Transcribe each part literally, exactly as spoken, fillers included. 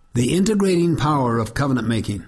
The integrating power of covenant making.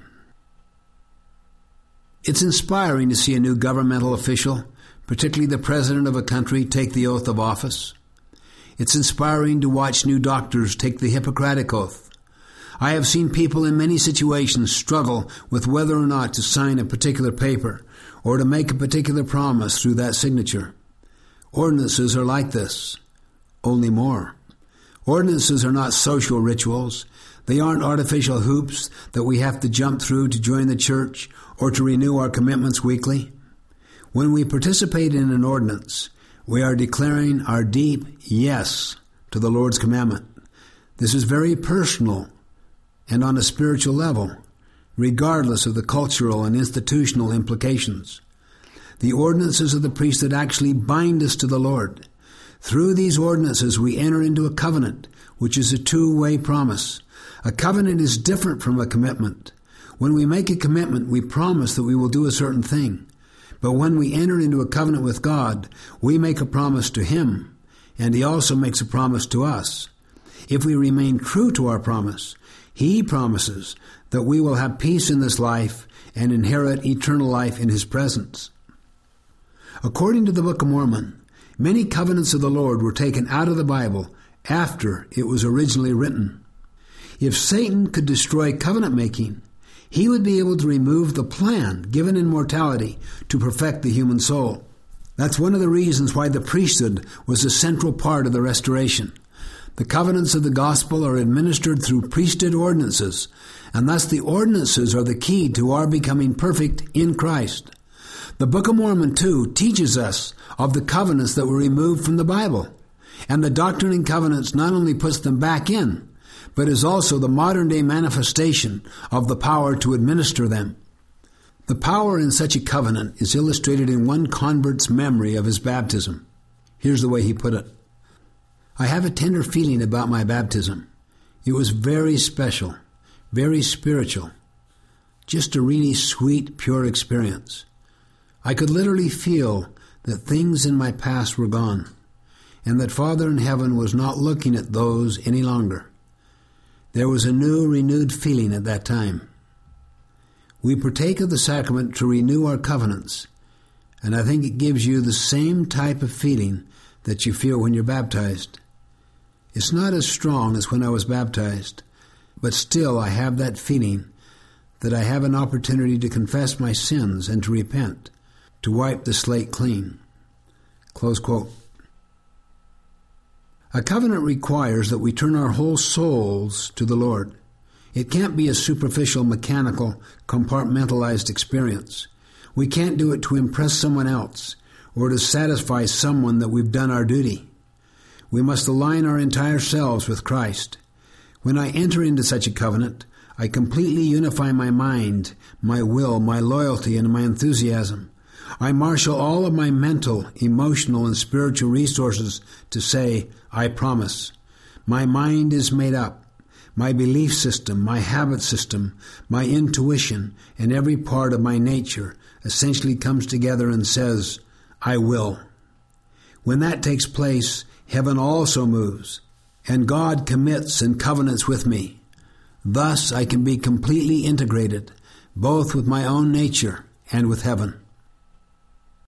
It's inspiring to see a new governmental official, particularly the president of a country, take the oath of office. It's inspiring to watch new doctors take the Hippocratic Oath. I have seen people in many situations struggle with whether or not to sign a particular paper or to make a particular promise through that signature. Ordinances are like this, only more. Ordinances are not social rituals. They aren't artificial hoops that we have to jump through to join the church or to renew our commitments weekly. When we participate in an ordinance, we are declaring our deep yes to the Lord's commandment. This is very personal and on a spiritual level, regardless of the cultural and institutional implications. The ordinances of the priesthood actually bind us to the Lord. Through these ordinances, we enter into a covenant, which is a two-way promise. A covenant is different from a commitment. When we make a commitment, we promise that we will do a certain thing. But when we enter into a covenant with God, we make a promise to Him, and He also makes a promise to us. If we remain true to our promise, He promises that we will have peace in this life and inherit eternal life in His presence. According to the Book of Mormon, many covenants of the Lord were taken out of the Bible after it was originally written. If Satan could destroy covenant making, he would be able to remove the plan given in mortality to perfect the human soul. That's one of the reasons why the priesthood was a central part of the restoration. The covenants of the gospel are administered through priesthood ordinances, and thus the ordinances are the key to our becoming perfect in Christ. The Book of Mormon, too, teaches us of the covenants that were removed from the Bible, and the Doctrine and Covenants not only puts them back in, but is also the modern-day manifestation of the power to administer them. The power in such a covenant is illustrated in one convert's memory of his baptism. Here's the way he put it. I have a tender feeling about my baptism. It was very special, very spiritual, just a really sweet, pure experience. I could literally feel that things in my past were gone, and that Father in heaven was not looking at those any longer. There was a new, renewed feeling at that time. We partake of the sacrament to renew our covenants, and I think it gives you the same type of feeling that you feel when you're baptized. It's not as strong as when I was baptized, but still I have that feeling that I have an opportunity to confess my sins and to repent, to wipe the slate clean. Close quote. A covenant requires that we turn our whole souls to the Lord. It can't be a superficial, mechanical, compartmentalized experience. We can't do it to impress someone else or to satisfy someone that we've done our duty. We must align our entire selves with Christ. When I enter into such a covenant, I completely unify my mind, my will, my loyalty, and my enthusiasm. I marshal all of my mental, emotional, and spiritual resources to say, I promise. My mind is made up. My belief system, my habit system, my intuition, and every part of my nature essentially comes together and says, I will. When that takes place, heaven also moves, and God commits and covenants with me. Thus I can be completely integrated, both with my own nature and with heaven.